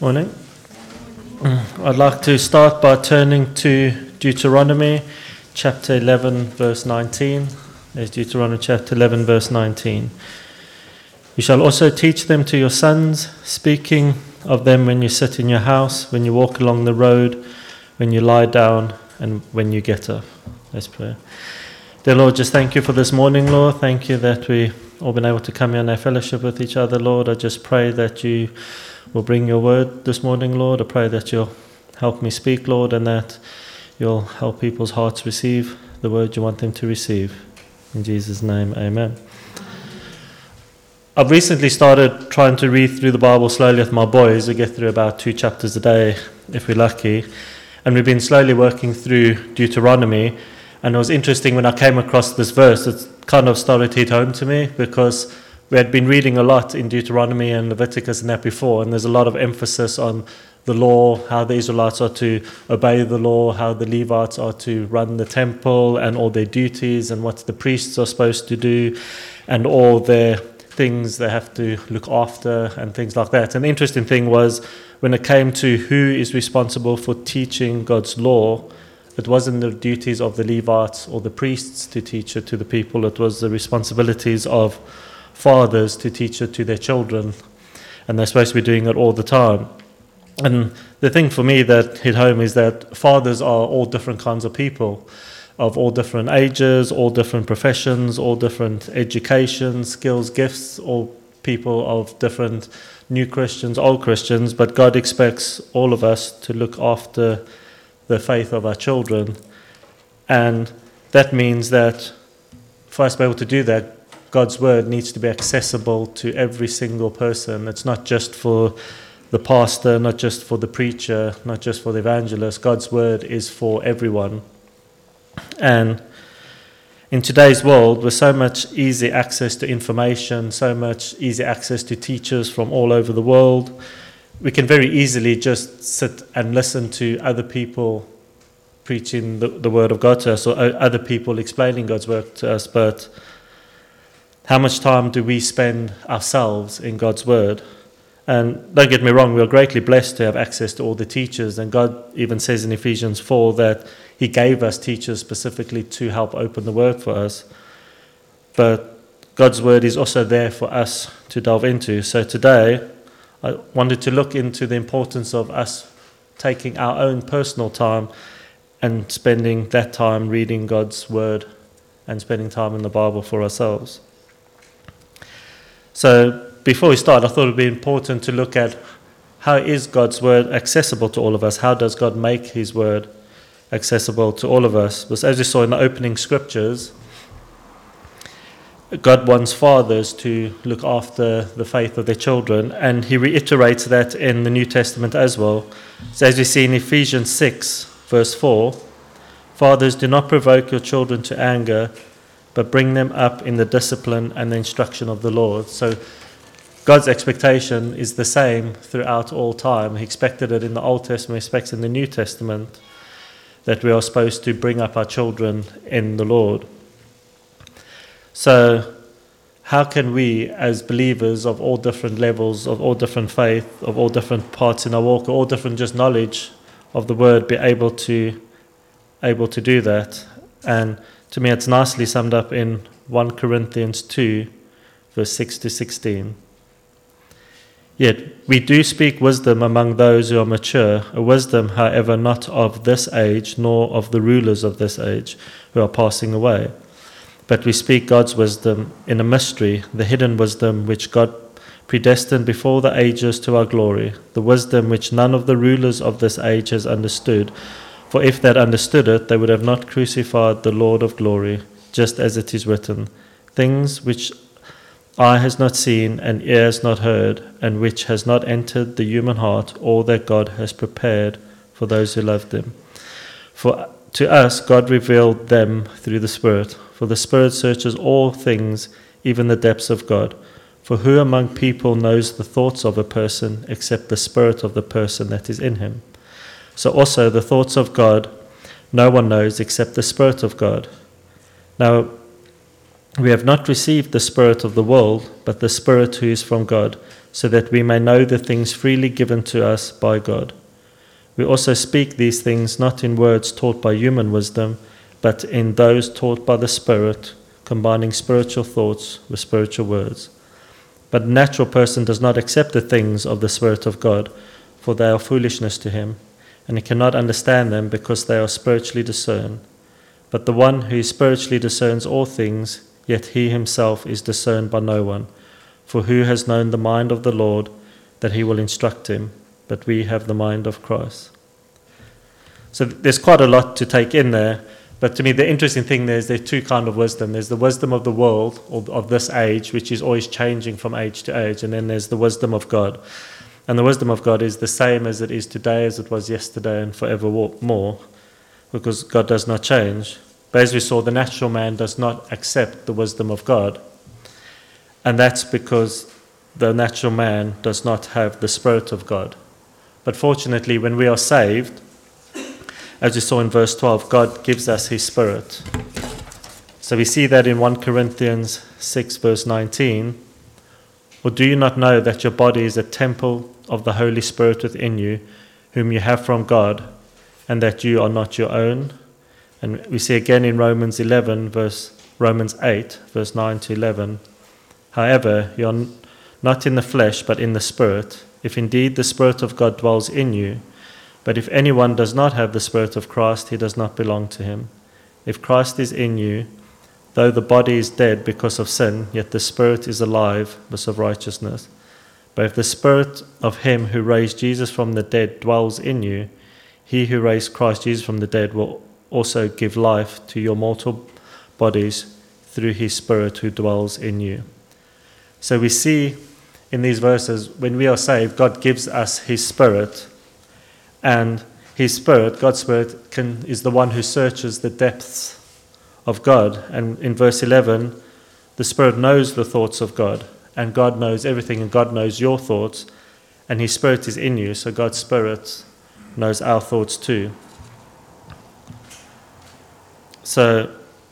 Morning. I'd like to start by turning to Deuteronomy chapter 11 verse 19. There's Deuteronomy chapter 11 verse 19. You shall also teach them to your sons, speaking of them when you sit in your house, when you walk along the road, when you lie down, and when you get up. Let's pray. Dear Lord, just thank you for this morning, Lord. Thank you that we've all been able to come here and have fellowship with each other, Lord. I just pray that you will bring your word this morning, Lord. I pray that you'll help me speak, Lord, and that you'll help people's hearts receive the word you want them to receive. In Jesus' name, amen. I've recently started trying to read through the Bible slowly with my boys. We get through about 2 chapters a day, if we're lucky. And we've been slowly working through Deuteronomy. And it was interesting when I came across this verse, it kind of started to hit home to me because we had been reading a lot in Deuteronomy and Leviticus and that before, and there's a lot of emphasis on the law, how the Israelites are to obey the law, how the Levites are to run the temple and all their duties and what the priests are supposed to do and all their things they have to look after and things like that. And the interesting thing was when it came to who is responsible for teaching God's law, it wasn't the duties of the Levites or the priests to teach it to the people, it was the responsibilities of fathers to teach it to their children, and they're supposed to be doing it all the time. And the thing for me that hit home is that fathers are all different kinds of people, of all different ages, all different professions, all different education, skills, gifts, all people of different new Christians, old Christians, but God expects all of us to look after the faith of our children. And that means that for us to be able to do that, God's word needs to be accessible to every single person. It's not just for the pastor, not just for the preacher, not just for the evangelist. God's word is for everyone. And in today's world, with so much easy access to information, so much easy access to teachers from all over the world, we can very easily just sit and listen to other people preaching the word of God to us, or other people explaining God's word to us, but how much time do we spend ourselves in God's word? And don't get me wrong, we are greatly blessed to have access to all the teachers, and God even says in Ephesians 4 that he gave us teachers specifically to help open the word for us. But God's word is also there for us to delve into. So today I wanted to look into the importance of us taking our own personal time and spending that time reading God's word and spending time in the Bible for ourselves. So before we start, I thought it would be important to look at how is God's word accessible to all of us? How does God make his word accessible to all of us? Because as we saw in the opening scriptures, God wants fathers to look after the faith of their children, and he reiterates that in the New Testament as well. So as we see in Ephesians 6, verse 4, fathers, do not provoke your children to anger, but bring them up in the discipline and the instruction of the Lord. So God's expectation is the same throughout all time. He expected it in the Old Testament, he expects in the New Testament, that we are supposed to bring up our children in the Lord. So how can we, as believers of all different levels, of all different faith, of all different parts in our walk, all different just knowledge of the word, be able to do that? And to me, it's nicely summed up in 1 Corinthians 2, verse 6 to 16. Yet we do speak wisdom among those who are mature, a wisdom, however, not of this age, nor of the rulers of this age, who are passing away. But we speak God's wisdom in a mystery, the hidden wisdom which God predestined before the ages to our glory, the wisdom which none of the rulers of this age has understood. For if they had understood it, they would have not crucified the Lord of glory, just as it is written, things which eye has not seen and ear has not heard, and which has not entered the human heart, all that God has prepared for those who love him. For to us God revealed them through the Spirit, for the Spirit searches all things, even the depths of God. For who among people knows the thoughts of a person except the spirit of the person that is in him? So also the thoughts of God no one knows except the Spirit of God. Now we have not received the spirit of the world, but the Spirit who is from God, so that we may know the things freely given to us by God. We also speak these things not in words taught by human wisdom, but in those taught by the Spirit, combining spiritual thoughts with spiritual words. But a natural person does not accept the things of the Spirit of God, for they are foolishness to him, and he cannot understand them because they are spiritually discerned. But the one who spiritually discerns all things, yet he himself is discerned by no one. For who has known the mind of the Lord, that he will instruct him? But we have the mind of Christ. So there's quite a lot to take in there. But to me, the interesting thing there's two kinds of wisdom. There's the wisdom of the world, or of this age, which is always changing from age to age. And then there's the wisdom of God. And the wisdom of God is the same as it is today, as it was yesterday, and forevermore, because God does not change. But as we saw, the natural man does not accept the wisdom of God. And that's because the natural man does not have the Spirit of God. But fortunately, when we are saved, as we saw in verse 12, God gives us his Spirit. So we see that in 1 Corinthians 6 verse 19. Or do you not know that your body is a temple of the Holy Spirit within you, whom you have from God, and that you are not your own? And we see again in Romans 8 verse 9 to 11. However, you are not in the flesh, but in the Spirit, if indeed the Spirit of God dwells in you. But if anyone does not have the Spirit of Christ, he does not belong to him. If Christ is in you, though the body is dead because of sin, yet the Spirit is alive because of righteousness. But if the Spirit of him who raised Jesus from the dead dwells in you, he who raised Christ Jesus from the dead will also give life to your mortal bodies through his Spirit who dwells in you. So we see in these verses, when we are saved, God gives us his Spirit. And his Spirit, God's Spirit, is the one who searches the depths of God. And in verse 11, the Spirit knows the thoughts of God. And God knows everything, and God knows your thoughts. And his Spirit is in you, so God's Spirit knows our thoughts too. So,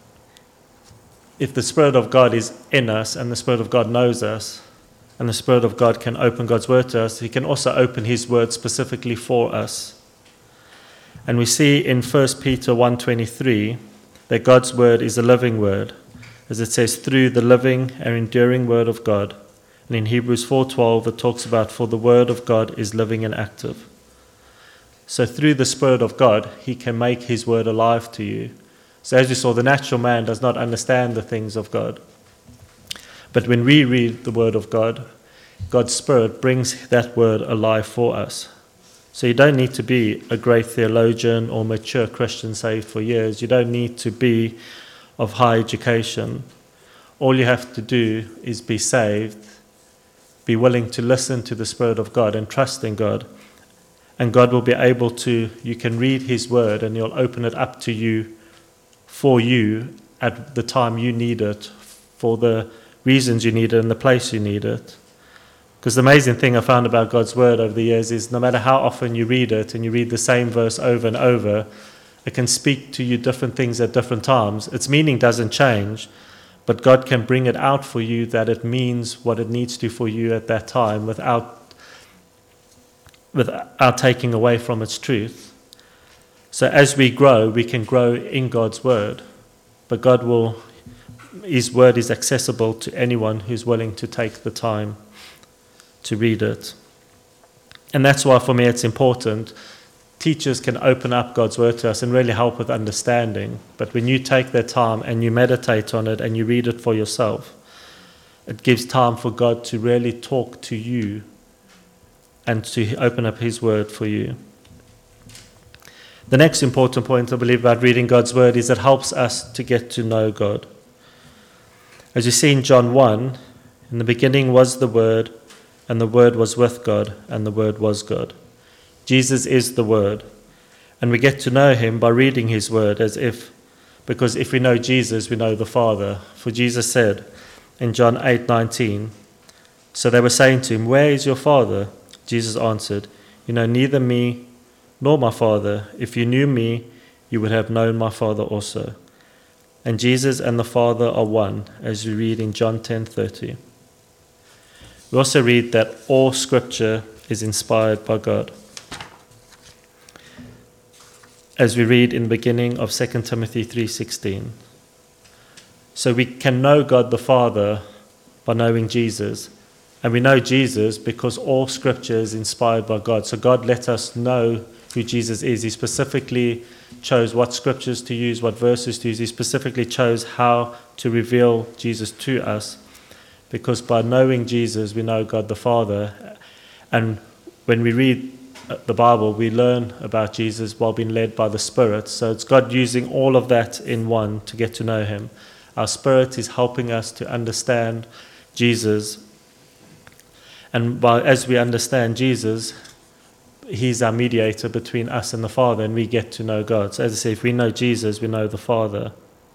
if the Spirit of God is in us, and the Spirit of God knows us, and the Spirit of God can open God's Word to us, he can also open his Word specifically for us. And we see in 1 Peter 1:23 that God's Word is a living Word, as it says, through the living and enduring Word of God. And in Hebrews 4:12 it talks about, for the Word of God is living and active. So through the Spirit of God, he can make his Word alive to you. So as we saw, the natural man does not understand the things of God. But when we read the Word of God, God's Spirit brings that Word alive for us. So you don't need to be a great theologian or mature Christian saved for years. You don't need to be of high education. All you have to do is be saved, be willing to listen to the Spirit of God and trust in God. And God will be able to, you can read his Word and he'll open it up to you, for you, at the time you need it, for the reasons you need it and the place you need it. Because the amazing thing I found about God's Word over the years is no matter how often you read it and you read the same verse over and over, it can speak to you different things at different times. Its meaning doesn't change, but God can bring it out for you that it means what it needs to for you at that time without taking away from its truth. So as we grow, we can grow in God's Word, but his Word is accessible to anyone who's willing to take the time to read it. And that's why for me it's important. Teachers can open up God's Word to us and really help with understanding. But when you take that time and you meditate on it and you read it for yourself, it gives time for God to really talk to you and to open up his Word for you. The next important point I believe about reading God's Word is it helps us to get to know God. As you see in John 1, in the beginning was the Word, and the Word was with God, and the Word was God. Jesus is the Word, and we get to know him by reading his Word because if we know Jesus, we know the Father. For Jesus said in John 8:19, so they were saying to him, where is your Father? Jesus answered, you know neither me nor my Father. If you knew me, you would have known my Father also. And Jesus and the Father are one, as we read in John 10:30. We also read that all scripture is inspired by God. As we read in the beginning of 2 Timothy 3:16. So we can know God the Father by knowing Jesus. And we know Jesus because all scripture is inspired by God. So God let us know who Jesus is. He specifically chose what scriptures to use, what verses to use. He specifically chose how to reveal Jesus to us. Because by knowing Jesus, we know God the Father. And when we read the Bible, we learn about Jesus while being led by the Spirit. So it's God using all of that in one to get to know him. Our spirit is helping us to understand Jesus. And as we understand Jesus, he's our mediator between us and the Father, and we get to know God. So as I say, if we know Jesus, we know the Father.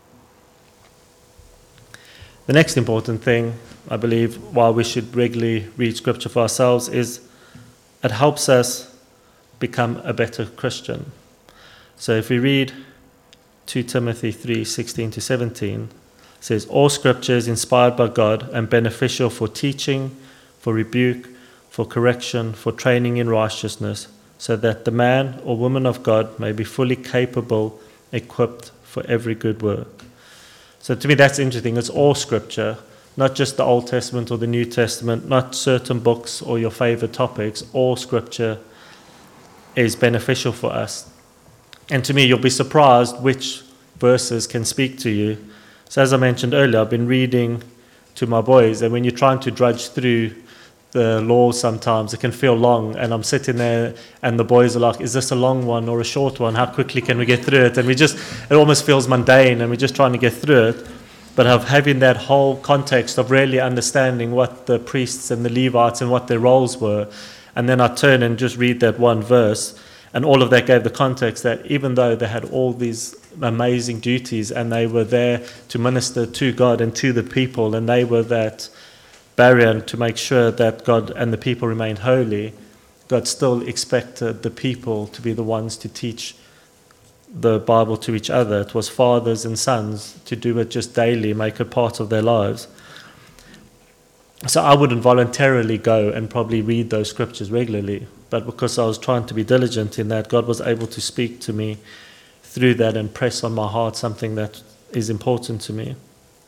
The next important thing, I believe, why we should regularly read Scripture for ourselves is it helps us become a better Christian. So if we read 2 Timothy 3:16-17, it says, all Scripture is inspired by God and beneficial for teaching, for rebuke, for correction, for training in righteousness, so that the man or woman of God may be fully capable, equipped for every good work. So to me that's interesting. It's all Scripture, not just the Old Testament or the New Testament, not certain books or your favorite topics. All Scripture is beneficial for us. And to me, you'll be surprised which verses can speak to you. So as I mentioned earlier, I've been reading to my boys, and when you're trying to drudge through the law sometimes, it can feel long, and I'm sitting there and the boys are like, is this a long one or a short one? How quickly can we get through it? And it almost feels mundane, and we're just trying to get through it. But of having that whole context of really understanding what the priests and the Levites and what their roles were, and then I turn and just read that one verse, and all of that gave the context that even though they had all these amazing duties and they were there to minister to God and to the people, and they were that barrier to make sure that God and the people remained holy, God still expected the people to be the ones to teach the Bible to each other. It was fathers and sons to do it just daily, make it part of their lives. So I wouldn't voluntarily go and probably read those scriptures regularly, but because I was trying to be diligent in that, God was able to speak to me through that and press on my heart something that is important to me.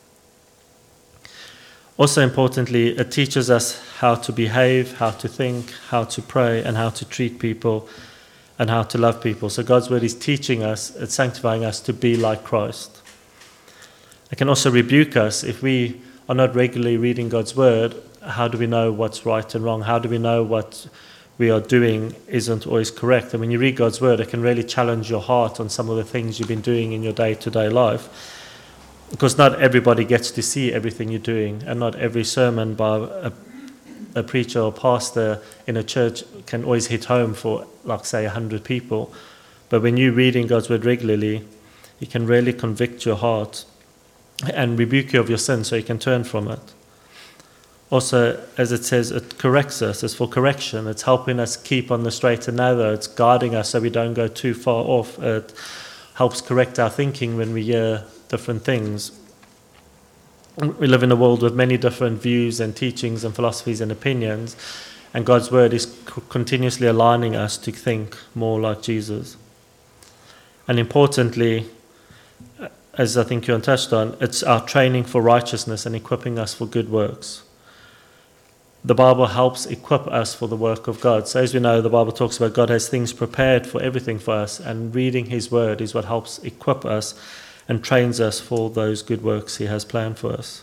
Also importantly, it teaches us how to behave, how to think, how to pray, and how to treat people, and how to love people. So God's word is teaching us, it's sanctifying us to be like Christ. It can also rebuke us if we are not regularly reading God's word. How do we know what's right and wrong? How do we know what we are doing isn't always correct? And when you read God's word, it can really challenge your heart on some of the things you've been doing in your day-to-day life. Because not everybody gets to see everything you're doing, and not every sermon by a preacher or pastor in a church can always hit home for, like, say, 100 people. But when you're reading God's word regularly, it can really convict your heart and rebuke you of your sin so you can turn from it. Also, as it says, it corrects us. It's for correction. It's helping us keep on the straight and narrow. It's guiding us so we don't go too far off. It helps correct our thinking when we hear different things. We live in a world with many different views and teachings and philosophies and opinions, and God's word is continuously aligning us to think more like Jesus. And importantly, as I think you touched on, it's our training for righteousness and equipping us for good works. The Bible helps equip us for the work of God. So as we know, the Bible talks about God has things prepared for everything for us, and reading his word is what helps equip us and trains us for those good works he has planned for us.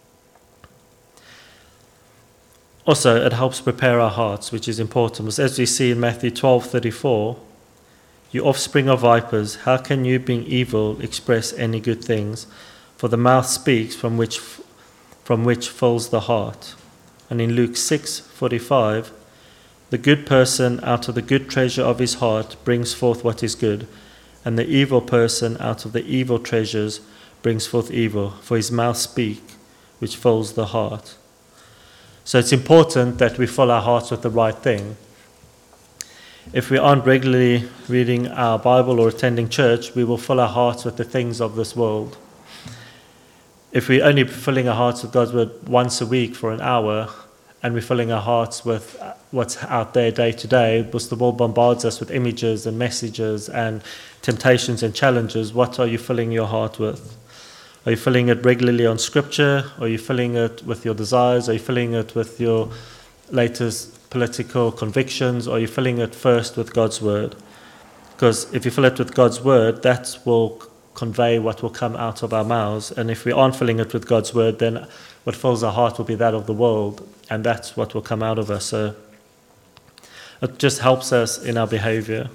Also, it helps prepare our hearts, which is important. Because as we see in Matthew 12:34, you offspring of vipers, how can you, being evil, express any good things? For the mouth speaks from which fills the heart. And in Luke 6:45, the good person out of the good treasure of his heart brings forth what is good, and the evil person out of the evil treasures brings forth evil, for his mouth speaks, which fills the heart. So it's important that we fill our hearts with the right thing. If we aren't regularly reading our Bible or attending church, we will fill our hearts with the things of this world. If we're only filling our hearts with God's word once a week for an hour, and we're filling our hearts with what's out there day to day, because the world bombards us with images and messages and temptations and challenges. What are you filling your heart with? Are you filling it regularly on scripture? Are you filling it with your desires? Are you filling it with your latest political convictions? Or are you filling it first with God's word? Because if you fill it with God's word, that will convey what will come out of our mouths. And if we aren't filling it with God's word, then what fills our heart will be that of the world, and that's what will come out of us. So it just helps us in our behavior.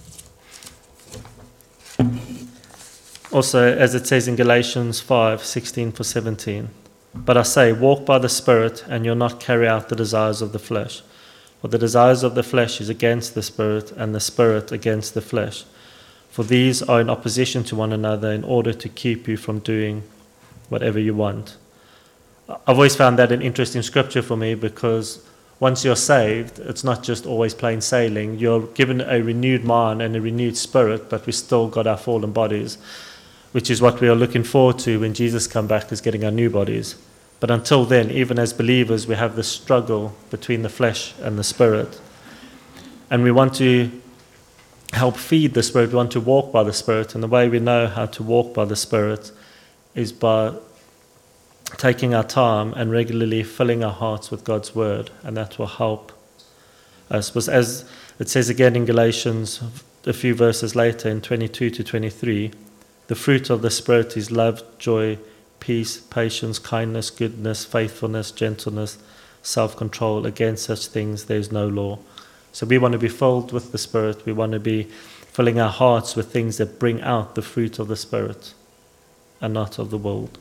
Also, as it says in Galatians 5:16-17, but I say, walk by the Spirit, and you'll not carry out the desires of the flesh. For the desires of the flesh is against the Spirit, and the Spirit against the flesh. For these are in opposition to one another in order to keep you from doing whatever you want. I've always found that an interesting scripture for me, because once you're saved, it's not just always plain sailing. You're given a renewed mind and a renewed spirit, but we still got our fallen bodies, which is what we are looking forward to when Jesus comes back, is getting our new bodies. But until then, even as believers, we have this struggle between the flesh and the spirit. And we want to help feed the Spirit. We want to walk by the Spirit. And the way we know how to walk by the Spirit is by taking our time and regularly filling our hearts with God's word. And that will help us. Because as it says again in Galatians, a few verses later in 22-23, the fruit of the Spirit is love, joy, peace, patience, kindness, goodness, faithfulness, gentleness, self-control. Against such things there is no law. So we want to be filled with the Spirit. We want to be filling our hearts with things that bring out the fruit of the Spirit and not of the world.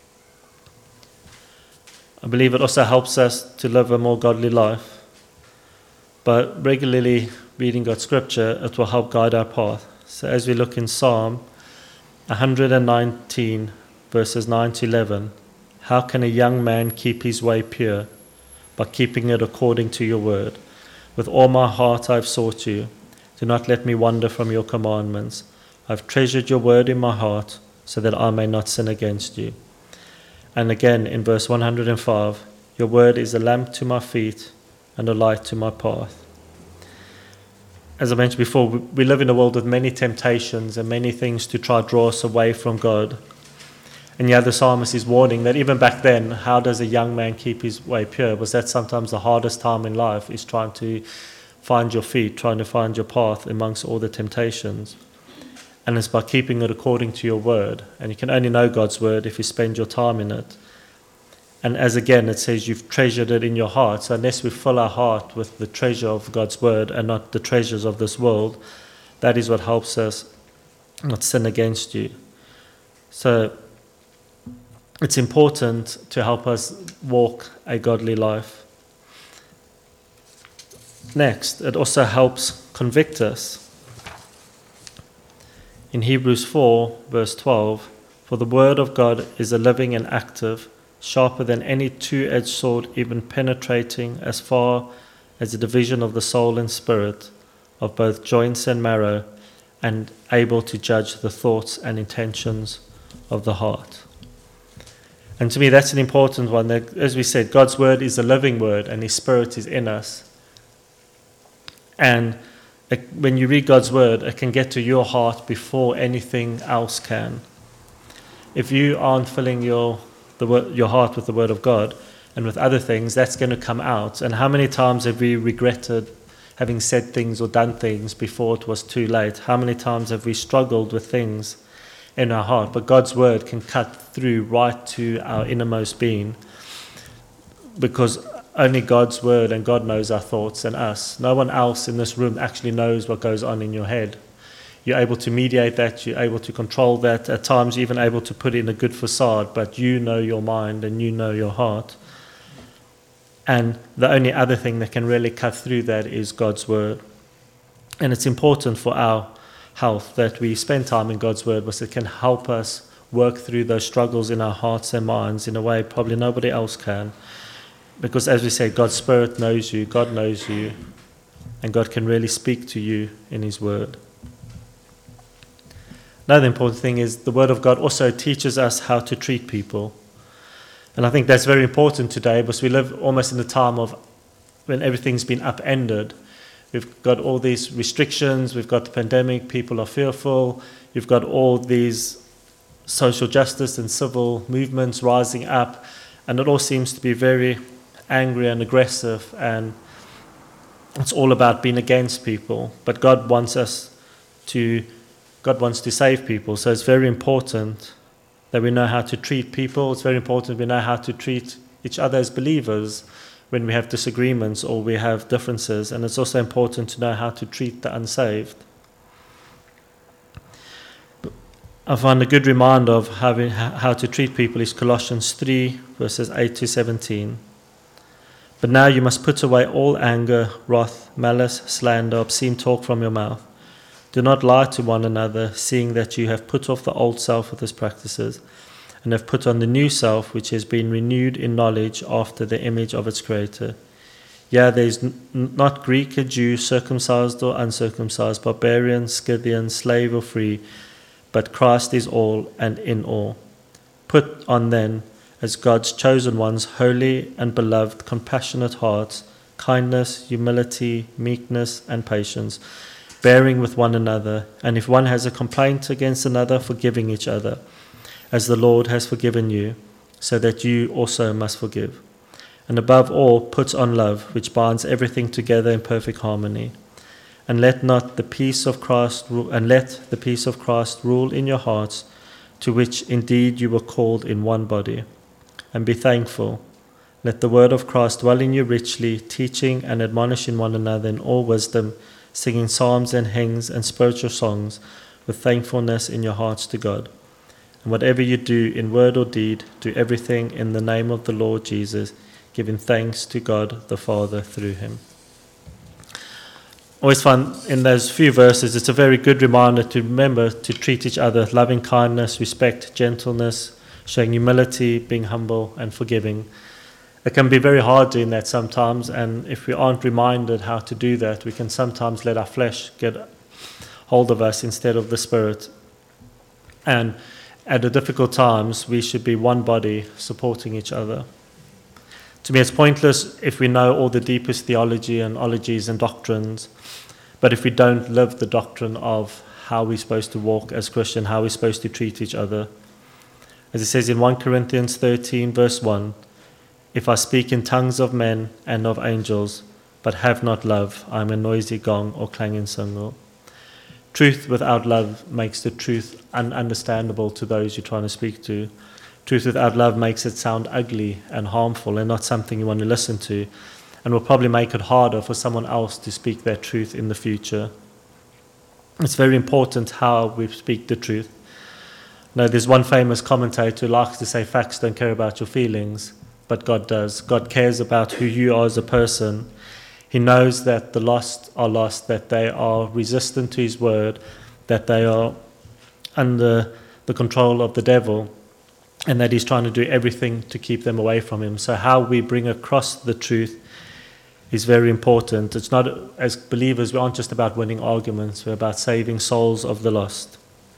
I believe it also helps us to live a more godly life. But regularly reading God's scripture, it will help guide our path. So as we look in Psalm 119, verses 9-11, how can a young man keep his way pure? By keeping it according to your word. With all my heart I have sought you. Do not let me wander from your commandments. I have treasured your word in my heart, so that I may not sin against you. And again in verse 105, your word is a lamp to my feet and a light to my path. As I mentioned before, we live in a world with many temptations and many things to try to draw us away from God. And yet the psalmist is warning that even back then, how does a young man keep his way pure? Was that sometimes the hardest time in life, is trying to find your feet, trying to find your path amongst all the temptations. And it's by keeping it according to your word. And you can only know God's word if you spend your time in it. And as again it says, you've treasured it in your heart. So unless we fill our heart with the treasure of God's word and not the treasures of this world, that is what helps us not sin against you. So it's important to help us walk a godly life. Next, it also helps convict us. In Hebrews 4, verse 12, for the word of God is a living and active, sharper than any two-edged sword, even penetrating as far as the division of the soul and spirit, of both joints and marrow, and able to judge the thoughts and intentions of the heart. And to me, that's an important one. That, as we said, God's word is a living word, and his spirit is in us. And when you read God's word, it can get to your heart before anything else can. If you aren't filling your heart with the word of God and with other things, that's going to come out. And how many times have we regretted having said things or done things before it was too late? How many times have we struggled with things in our heart? But God's word can cut through right to our innermost being, because only God's word and God knows our thoughts and us. No one else in this room actually knows what goes on in your head. You're able to mediate that, you're able to control that, at times you're even able to put in a good facade, but you know your mind and you know your heart. And the only other thing that can really cut through that is God's word. And it's important for our health that we spend time in God's word, because it can help us work through those struggles in our hearts and minds in a way probably nobody else can. Because as we say, God's Spirit knows you, God knows you, and God can really speak to you in his word. Another important thing is the word of God also teaches us how to treat people. And I think that's very important today because we live almost in a time of when everything's been upended. We've got all these restrictions, we've got the pandemic, people are fearful, you've got all these social justice and civil movements rising up, and it all seems to be very angry and aggressive, and it's all about being against people. But God wants to save people, so it's very important that we know how to treat people. It's very important we know how to treat each other as believers when we have disagreements or we have differences, and it's also important to know how to treat the unsaved. I find a good reminder of how to treat people is Colossians 3, verses 8 to 17. But now you must put away all anger, wrath, malice, slander, obscene talk from your mouth. Do not lie to one another, seeing that you have put off the old self with its practices, and have put on the new self, which has been renewed in knowledge after the image of its creator. Yeah, there is not Greek or Jew, circumcised or uncircumcised, barbarian, Scythian, slave or free, but Christ is all and in all. Put on then, as God's chosen ones, holy and beloved, compassionate hearts, kindness, humility, meekness, and patience, bearing with one another, and if one has a complaint against another, forgiving each other, as the Lord has forgiven you, so that you also must forgive. And above all, put on love, which binds everything together in perfect harmony. And let the peace of Christ rule in your hearts, to which indeed you were called in one body. And be thankful. Let the word of Christ dwell in you richly, teaching and admonishing one another in all wisdom, singing psalms and hymns and spiritual songs with thankfulness in your hearts to God. And whatever you do in word or deed, do everything in the name of the Lord Jesus, giving thanks to God the Father through him. Always find in those few verses, it's a very good reminder to remember to treat each other with loving kindness, respect, gentleness, showing humility, being humble and forgiving. It can be very hard doing that sometimes, and if we aren't reminded how to do that, we can sometimes let our flesh get hold of us instead of the Spirit. And at the difficult times, we should be one body supporting each other. To me, it's pointless if we know all the deepest theology and ologies and doctrines, but if we don't live the doctrine of how we're supposed to walk as Christians, how we're supposed to treat each other. As it says in 1 Corinthians 13, verse 1, if I speak in tongues of men and of angels, but have not love, I am a noisy gong or clanging cymbal. Truth without love makes the truth ununderstandable to those you're trying to speak to. Truth without love makes it sound ugly and harmful and not something you want to listen to, and will probably make it harder for someone else to speak their truth in the future. It's very important how we speak the truth. Now, there's one famous commentator who likes to say facts don't care about your feelings, but God does. God cares about who you are as a person. He knows that the lost are lost, that they are resistant to his word, that they are under the control of the devil, and that he's trying to do everything to keep them away from him. So how we bring across the truth is very important. It's not, as believers, we aren't just about winning arguments, we're about saving souls of the lost.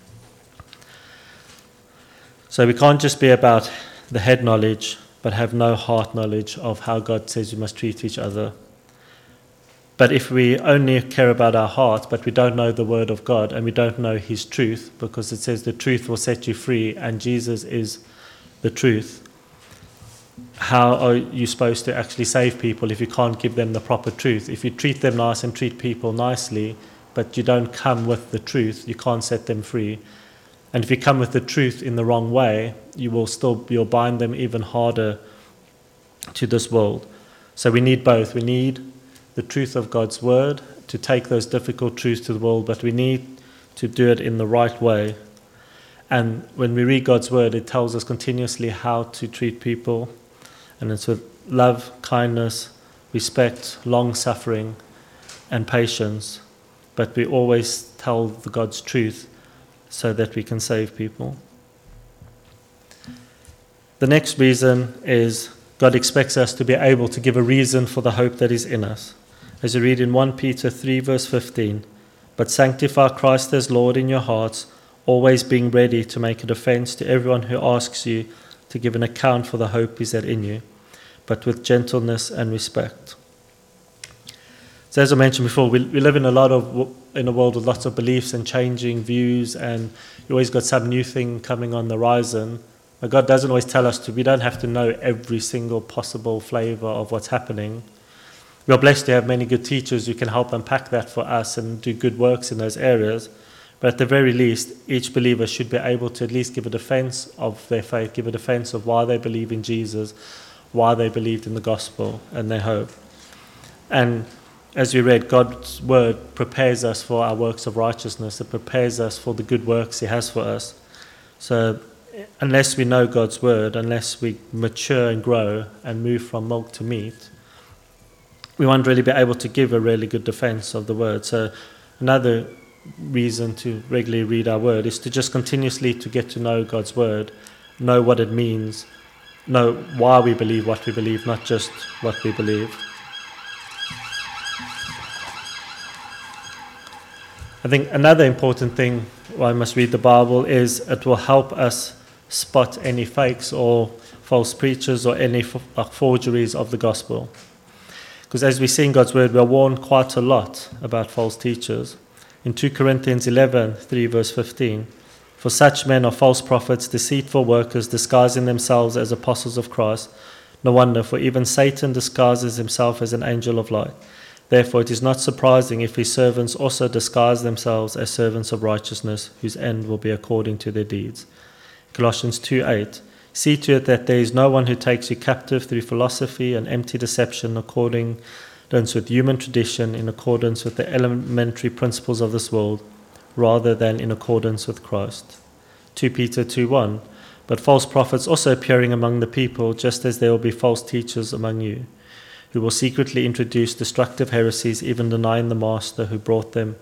So we can't just be about the head knowledge, but have no heart knowledge of how God says we must treat each other. But if we only care about our heart, but we don't know the word of God and we don't know his truth, because it says the truth will set you free and Jesus is the truth, how are you supposed to actually save people if you can't give them the proper truth? If you treat them nice and treat people nicely, but you don't come with the truth, you can't set them free. And if you come with the truth in the wrong way, you'll bind them even harder to this world. So we need both. We need the truth of God's word to take those difficult truths to the world, but we need to do it in the right way. And when we read God's word, it tells us continuously how to treat people. And it's with love, kindness, respect, long-suffering, and patience. But we always tell God's truth so that we can save people. The next reason is God expects us to be able to give a reason for the hope that is in us. As you read in 1 Peter 3 verse 15, but sanctify Christ as Lord in your hearts, always being ready to make a defense to everyone who asks you to give an account for the hope He set in you, but with gentleness and respect. So as I mentioned before, we live in a world with lots of beliefs and changing views, and you always got some new thing coming on the horizon. But God doesn't always tell us we don't have to know every single possible flavor of what's happening. We are blessed to have many good teachers who can help unpack that for us and do good works in those areas. But at the very least, each believer should be able to at least give a defense of their faith, give a defense of why they believe in Jesus, why they believed in the gospel and their hope. And as we read, God's word prepares us for our works of righteousness. It prepares us for the good works He has for us. So unless we know God's word, unless we mature and grow and move from milk to meat, we won't really be able to give a really good defense of the word. So another reason to regularly read our word is to just continuously to get to know God's word, know what it means, know why we believe what we believe, not just what we believe. I think another important thing why I must read the Bible is it will help us spot any fakes or false preachers or any forgeries of the gospel. Because as we see in God's word, we are warned quite a lot about false teachers. In 2 Corinthians 11, 3 verse 15, "For such men are false prophets, deceitful workers, disguising themselves as apostles of Christ. No wonder, for even Satan disguises himself as an angel of light. Therefore it is not surprising if his servants also disguise themselves as servants of righteousness, whose end will be according to their deeds." Colossians 2:8, "See to it that there is no one who takes you captive through philosophy and empty deception, according with human tradition, in accordance with the elementary principles of this world, rather than in accordance with Christ." 2 Peter 2:1, "But false prophets also appearing among the people, just as there will be false teachers among you, who will secretly introduce destructive heresies, even denying the master who bought them,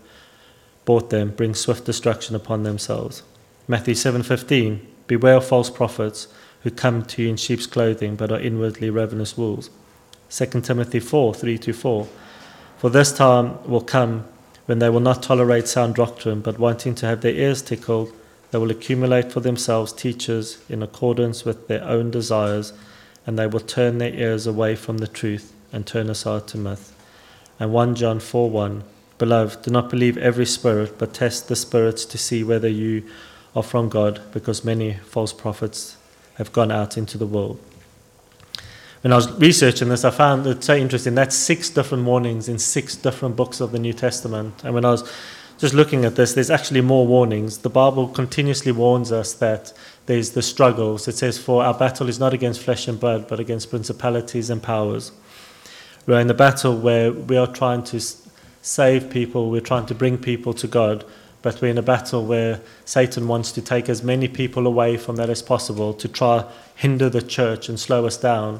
bring swift destruction upon themselves." Matthew 7:15, "Beware of false prophets who come to you in sheep's clothing, but are inwardly ravenous wolves." 2 Timothy 4:3-4, "For this time will come when they will not tolerate sound doctrine, but wanting to have their ears tickled, they will accumulate for themselves teachers in accordance with their own desires, and they will turn their ears away from the truth and turn aside to myth." And 1 John 4:1, "Beloved, do not believe every spirit, but test the spirits to see whether you are from God, because many false prophets have gone out into the world." When I was researching this, I found it so interesting. That's 6 different warnings in 6 different books of the New Testament. And when I was just looking at this, there's actually more warnings. The Bible continuously warns us that there's the struggles. It says, "For our battle is not against flesh and blood, but against principalities and powers." We're in the battle where we are trying to save people, we're trying to bring people to God, but we're in a battle where Satan wants to take as many people away from that as possible to try hinder the church and slow us down.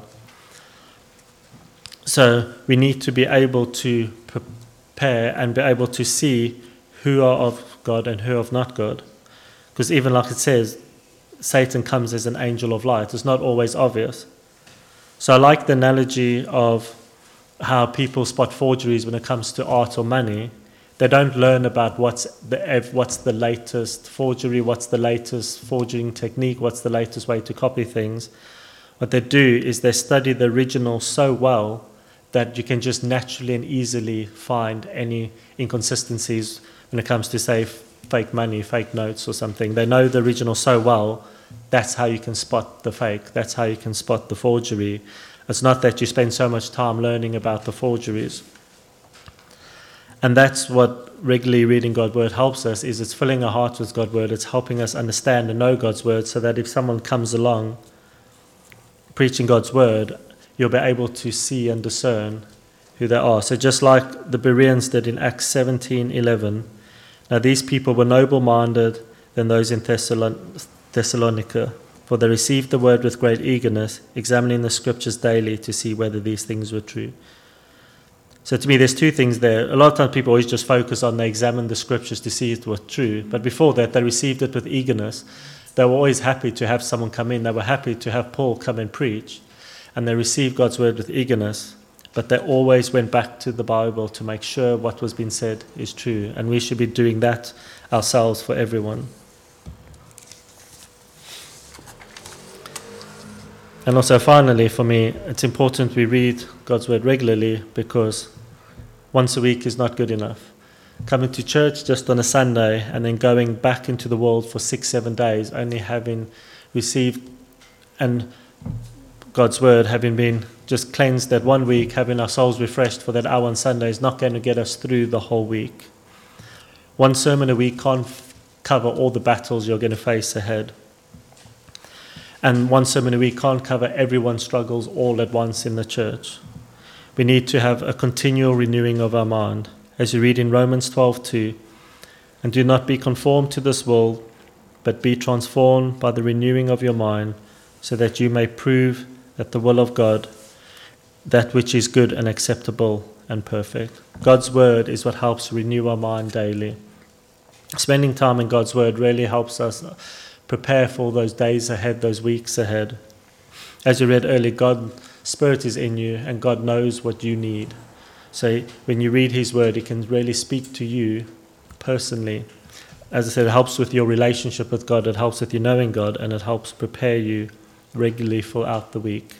So we need to be able to prepare and be able to see who are of God and who are of not God. Because even like it says, Satan comes as an angel of light. It's not always obvious. So I like the analogy of how people spot forgeries when it comes to art or money. They don't learn about what's the latest forgery, what's the latest forging technique, what's the latest way to copy things. What they do is they study the original so well that you can just naturally and easily find any inconsistencies when it comes to, say, fake money, fake notes or something. They know the original so well, that's how you can spot the fake, that's how you can spot the forgery. It's not that you spend so much time learning about the forgeries. And that's what regularly reading God's word helps us, is it's filling our hearts with God's word, it's helping us understand and know God's word, so that if someone comes along preaching God's word, you'll be able to see and discern who they are. So just like the Bereans did in Acts 17:11, "Now these people were noble-minded than those in Thessalonica, for they received the word with great eagerness, examining the scriptures daily to see whether these things were true." So to me, there's 2 things there. A lot of times people always just focus on they examine the scriptures to see if it was true. But before that, they received it with eagerness. They were always happy to have someone come in. They were happy to have Paul come and preach. And they received God's word with eagerness. But they always went back to the Bible to make sure what was being said is true. And we should be doing that ourselves for everyone. And also finally, for me, it's important we read God's word regularly, because once a week is not good enough. Coming to church just on a Sunday and then going back into the world for 6-7 days, only having received and God's word, having been just cleansed that 1 week, having our souls refreshed for that hour on Sunday, is not going to get us through the whole week. One sermon a week can't cover all the battles you're going to face ahead. And one sermon a week can't cover everyone's struggles all at once in the church. We need to have a continual renewing of our mind. As you read in Romans 12:2, and do not be conformed to this world, but be transformed by the renewing of your mind, so that you may prove that the will of God, that which is good and acceptable and perfect. God's word is what helps renew our mind daily. Spending time in God's word really helps us prepare for those days ahead, those weeks ahead. As you read earlier, God's Spirit is in you and God knows what you need. So when you read His word, He can really speak to you personally. As I said, it helps with your relationship with God, it helps with you knowing God, and it helps prepare you regularly throughout the week.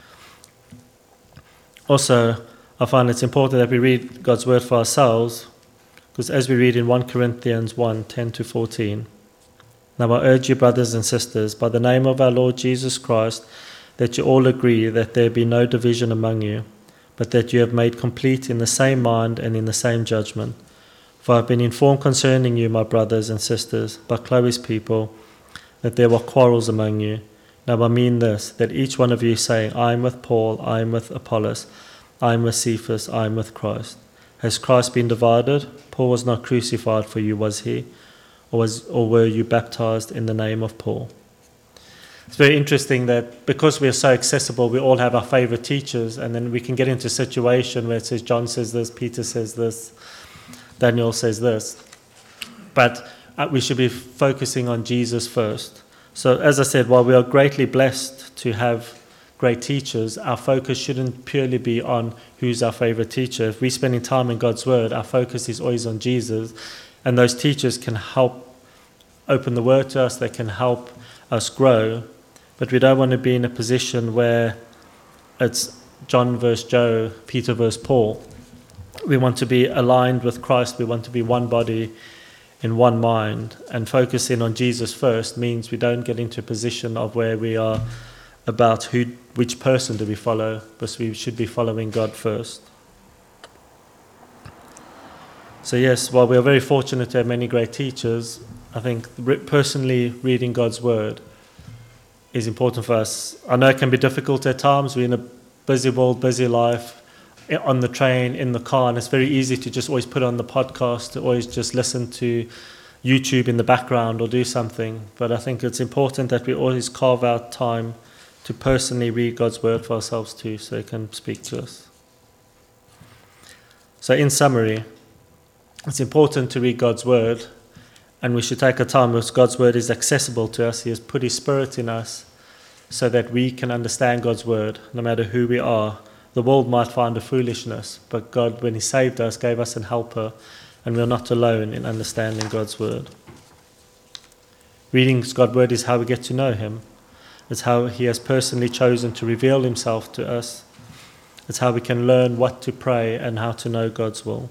Also, I find it's important that we read God's word for ourselves, because as we read in 1 Corinthians 1:10-14, now I urge you, brothers and sisters, by the name of our Lord Jesus Christ, that you all agree that there be no division among you, but that you have made complete in the same mind and in the same judgment. For I have been informed concerning you, my brothers and sisters, by Chloe's people, that there were quarrels among you. Now I mean this, that each one of you saying, I am with Paul, I am with Apollos, I am with Cephas, I am with Christ. Has Christ been divided? Paul was not crucified for you, was he? Or were you baptized in the name of Paul? It's very interesting that because we are so accessible, we all have our favorite teachers, and then we can get into a situation where it says John says this, Peter says this, Daniel says this. But we should be focusing on Jesus first. So as I said, while we are greatly blessed to have great teachers, our focus shouldn't purely be on who's our favorite teacher. If we're spending time in God's word, our focus is always on Jesus, and those teachers can help open the word to us, they can help us grow. But we don't want to be in a position where it's John versus Joe, Peter versus Paul. We want to be aligned with Christ. We want to be one body in one mind. And focusing on Jesus first means we don't get into a position of where we are about which person do we follow, but we should be following God first. So yes, while we are very fortunate to have many great teachers, I think personally reading God's word is important for us. I know it can be difficult at times. We're in a busy world, busy life, on the train, in the car, and it's very easy to just always put on the podcast, to always just listen to YouTube in the background or do something. But I think it's important that we always carve out time to personally read God's word for ourselves too, so it can speak to us. So in summary, it's important to read God's word, and we should take our time because God's word is accessible to us. He has put His Spirit in us so that we can understand God's word, no matter who we are. The world might find a foolishness, but God, when He saved us, gave us an helper, and we're not alone in understanding God's word. Reading God's word is how we get to know Him. It's how He has personally chosen to reveal Himself to us. It's how we can learn what to pray and how to know God's will.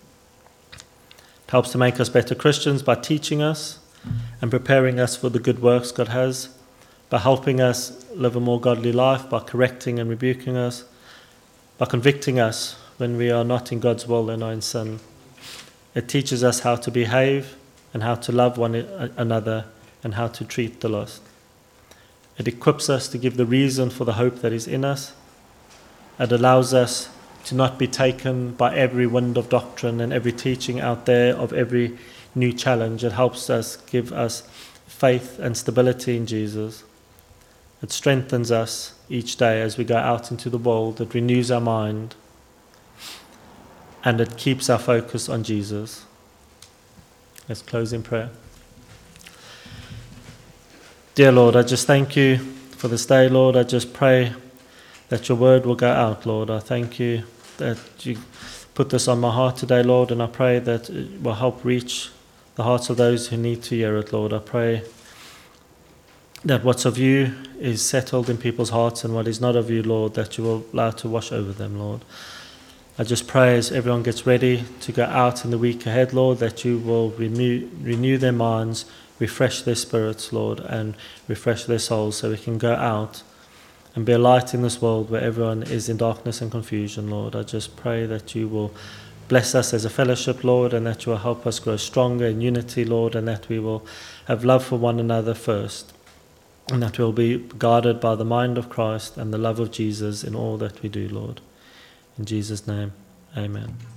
It helps to make us better Christians by teaching us and preparing us for the good works God has, by helping us live a more godly life, by correcting and rebuking us, by convicting us when we are not in God's will and are in sin. It teaches us how to behave and how to love one another and how to treat the lost. It equips us to give the reason for the hope that is in us. It allows us to not be taken by every wind of doctrine and every teaching out there of every new challenge. It helps us, give us faith and stability in Jesus. It strengthens us each day as we go out into the world. It renews our mind, and it keeps our focus on Jesus. Let's close in prayer. Dear Lord, I just thank You for this day, Lord. I just pray that Your word will go out, Lord. I thank You that You put this on my heart today, Lord, and I pray that it will help reach the hearts of those who need to hear it, Lord. I pray that what's of you is settled in people's hearts, and what is not of you, Lord, that you will allow to wash over them, Lord. I just pray as everyone gets ready to go out in the week ahead, Lord, that you will renew their minds, refresh their spirits, Lord, and refresh their souls so we can go out and be a light in this world where everyone is in darkness and confusion, Lord. I just pray that you will bless us as a fellowship, Lord, and that you will help us grow stronger in unity, Lord, and that we will have love for one another first, and that we will be guided by the mind of Christ and the love of Jesus in all that we do, Lord. In Jesus' name, amen.